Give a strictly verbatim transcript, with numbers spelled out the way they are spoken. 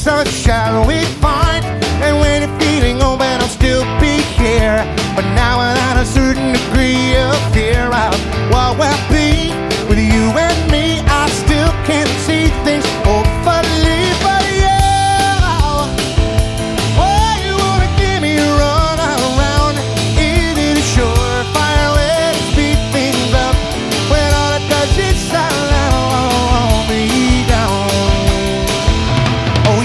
so shall we find? And when you're feeling open, I'll still be here, but now without a certain degree of fear of what will